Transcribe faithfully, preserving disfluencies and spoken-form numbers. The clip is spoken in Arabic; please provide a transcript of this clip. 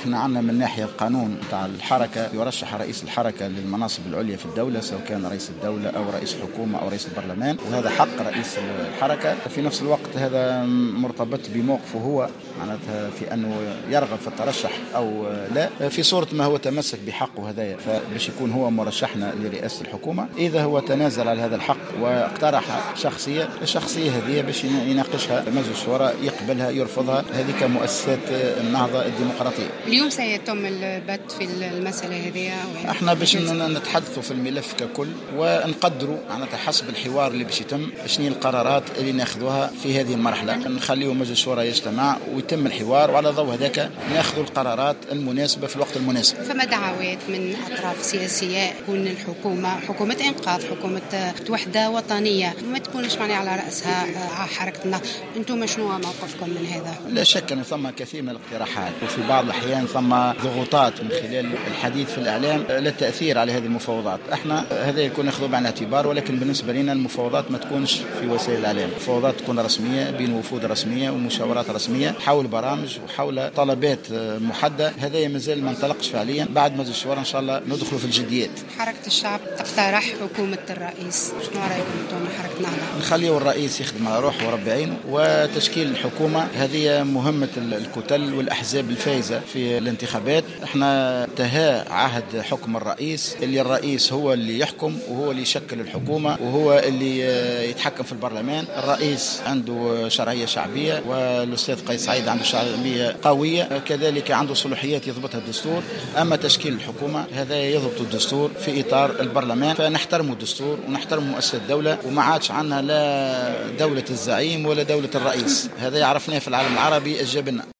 احنا عندنا من ناحية القانون بتاع الحركة يرشح رئيس الحركة للمناصب العليا في الدولة، سواء كان رئيس الدولة أو رئيس حكومة أو رئيس البرلمان، وهذا حق رئيس الحركة. في نفس الوقت هذا مرتبط بموقفه هو، معناتها في أنه يرغب في الترشح أو لا، في صورة ما هو تمسك بحقه هذايا، فباش يكون هو مرشحنا لرئاسة الحكومة. إذا هو تنازل على هذا الحق واقترح شخصية، الشخصية هذه باش يناقشها مجلس الشورى، يقبلها يرفضها، هذه كمؤسسات النهضة الديمقراطية. اليوم سيتم البت في المسألة هذه. احنا باش نتحدثوا في الملف ككل ونقدروا معناتها حسب الحوار اللي باش يتم شنو القرارات اللي ناخذوها في هذه المرحلة. نخليه مجلس الشورى يجتمع ويتم الحوار، وعلى ضوء هذاك ناخذوا القرارات المناسبة في الوقت المناسب. فما دعوات من أطراف سياسية تكون الحكومة حكومة إنقاذ، حكومة وحدة وطنية، ما تكونش معني على رأسها حركة النهضة. أنتم شنو موقفكم من هذا؟ لا شك أن ثم كثير من الاقتراحات، وفي بعض الأحيان ثم ضغوطات من خلال الحديث في الإعلام للتأثير على هذه المفاوضات. احنا هذا يكون ناخذه بعين الاعتبار، ولكن بالنسبة لنا المفاوضات ما تكونش في وسائل الإعلام، المفاوضات تكون رسمية بين وفود رسمية ومشاورات رسمية حول برامج وحول طلبات محددة. هذا مازال ما انطلقش فعليا. بعد مجلس الشورى إن شاء الله ندخلوا في الجديات. حركة الشعب تقترح حكومة الرئيس، شنو رأيكم أنتم حركة النهضة؟ نخليه الرئيس يخدم على روحه ورب عينه، وتشكيل الحكومة هذه مهمة الكتل والأحزاب الفائزة في الانتخابات. احنا انتهى عهد حكم الرئيس، اللي الرئيس هو اللي يحكم وهو اللي يشكل الحكومة وهو اللي يتحكم في البرلمان. الرئيس عنده شرعية شعبية، والأستاذ قيس سعيد عنده شعبية قوية، كذلك عنده صلاحيات يضبطها الدستور. أما تشكيل الحكومة هذا يضبط الدستور في إطار البرلمان، فنحترم الدستور ونحترم مؤسسة الدولة، وما عادش عنا لا دولة الزعيم ولا دولة الرئيس. هذا يعرفناه في العالم العربي الجبن.